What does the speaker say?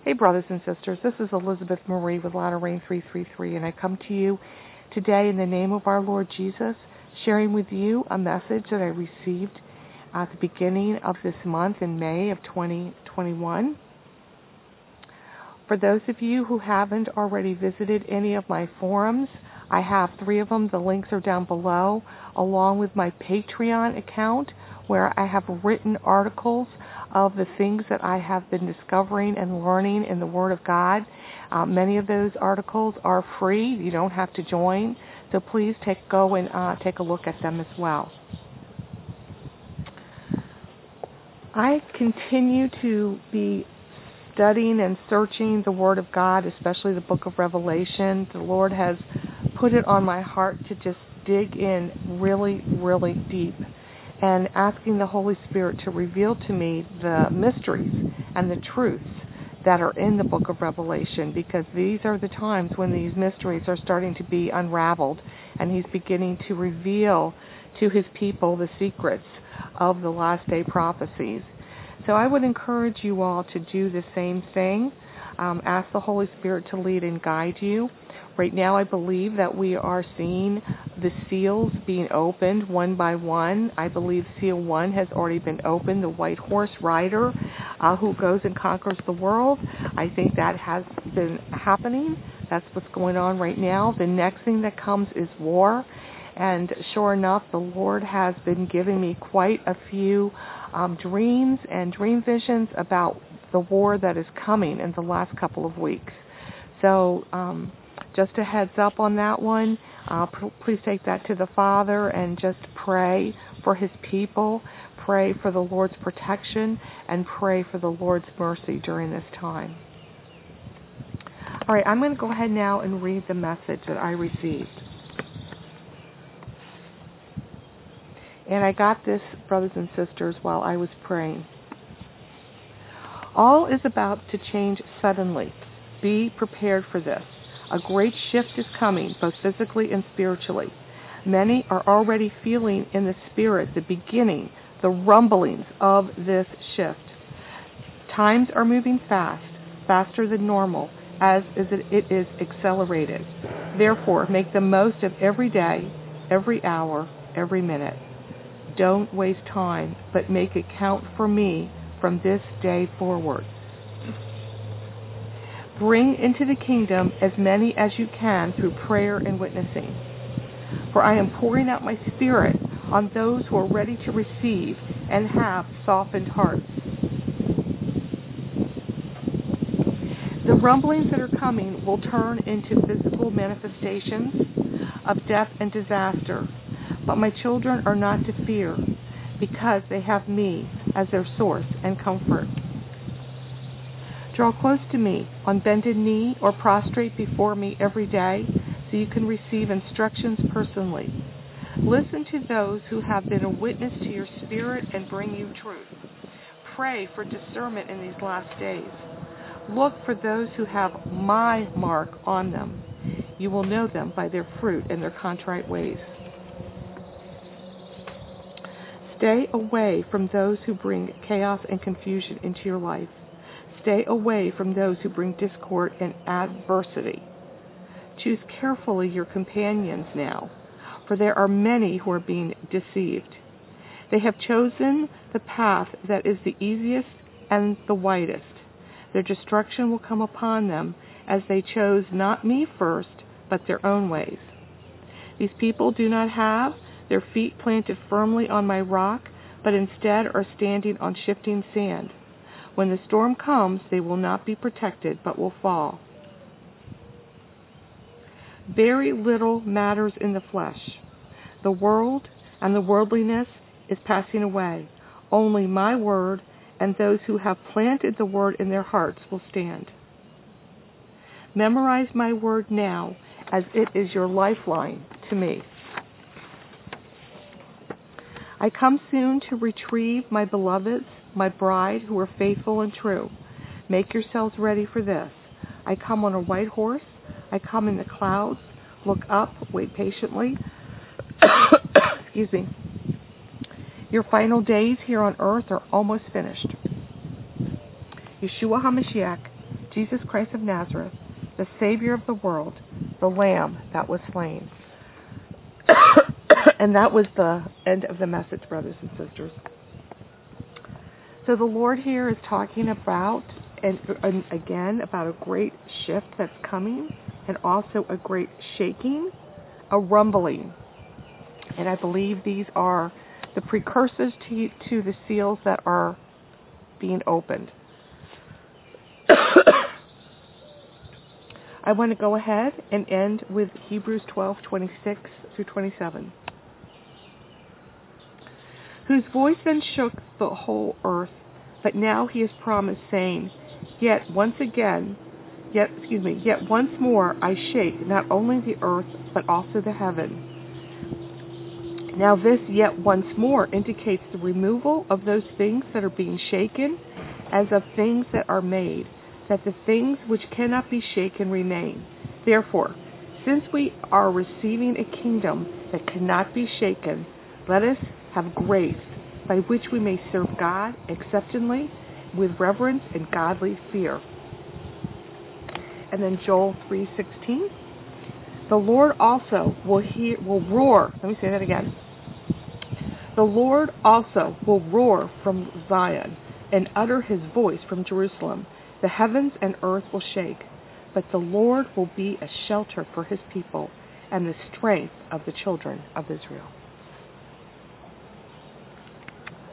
Hey, brothers and sisters, this is Elizabeth Marie with Latter Rain 333, and I come to you today in the name of our Lord Jesus, sharing with you a message that I received at the beginning of this month in May of 2021. For those of you who haven't already visited any of my forums, I have 3 of them. The links are down below, along with my Patreon account, where I have written articles of the things that I have been discovering and learning in the Word of God. Many of those articles are free. You don't have to join. So please go and take a look at them as well. I continue to be studying and searching the Word of God, especially the book of Revelation. The Lord has put it on my heart to just dig in really, really deep, and asking the Holy Spirit to reveal to me the mysteries and the truths that are in the book of Revelation, because these are the times when these mysteries are starting to be unraveled, and He's beginning to reveal to His people the secrets of the last day prophecies. So I would encourage you all to do the same thing. Ask the Holy Spirit to lead and guide you. Right now, I believe that we are seeing the seals being opened one by one. I believe seal 1 has already been opened, the white horse rider who goes and conquers the world. I think that has been happening. That's what's going on right now. The next thing that comes is war. And sure enough, the Lord has been giving me quite a few dreams and dream visions about the war that is coming in the last couple of weeks. So just a heads up on that one. Please take that to the Father and just pray for His people, pray for the Lord's protection, and pray for the Lord's mercy during this time. All right, I'm going to go ahead now and read the message that I received. And I got this, brothers and sisters, while I was praying. All is about to change suddenly. Be prepared for this. A great shift is coming, both physically and spiritually. Many are already feeling in the spirit the beginning, the rumblings of this shift. Times are moving fast, faster than normal, as it is accelerated. Therefore, make the most of every day, every hour, every minute. Don't waste time, but make it count for me from this day forward. Bring into the kingdom as many as you can through prayer and witnessing. For I am pouring out my Spirit on those who are ready to receive and have softened hearts. The rumblings that are coming will turn into physical manifestations of death and disaster. But my children are not to fear, because they have me as their source and comfort. Draw close to me on bended knee or prostrate before me every day so you can receive instructions personally. Listen to those who have been a witness to your spirit and bring you truth. Pray for discernment in these last days. Look for those who have my mark on them. You will know them by their fruit and their contrite ways. Stay away from those who bring chaos and confusion into your life. Stay away from those who bring discord and adversity. Choose carefully your companions now, for there are many who are being deceived. They have chosen the path that is the easiest and the widest. Their destruction will come upon them as they chose not me first, but their own ways. These people do not have their feet planted firmly on my rock, but instead are standing on shifting sand. When the storm comes, they will not be protected, but will fall. Very little matters in the flesh. The world and the worldliness is passing away. Only my word and those who have planted the word in their hearts will stand. Memorize my word now, as it is your lifeline to me. I come soon to retrieve my beloveds, my bride, who are faithful and true. Make yourselves ready for this. I come on a white horse. I come in the clouds. Look up, wait patiently. Excuse me. Your final days here on earth are almost finished. Yeshua HaMashiach, Jesus Christ of Nazareth, the Savior of the world, the Lamb that was slain. And that was the end of the message, brothers and sisters. So the Lord here is talking about, and again, about a great shift that's coming, and also a great shaking, a rumbling. And I believe these are the precursors to the seals that are being opened. I want to go ahead and end with Hebrews 12:26 through 27. Whose voice then shook the whole earth, but now he has promised, saying, Yet once more I shake not only the earth, but also the heaven. Now this yet once more indicates the removal of those things that are being shaken, as of things that are made, that the things which cannot be shaken remain. Therefore, since we are receiving a kingdom that cannot be shaken, let us have grace by which we may serve God acceptably with reverence and godly fear. And then Joel 3:16. The Lord also will roar. Let me say that again. The Lord also will roar from Zion and utter his voice from Jerusalem. The heavens and earth will shake, but the Lord will be a shelter for his people and the strength of the children of Israel.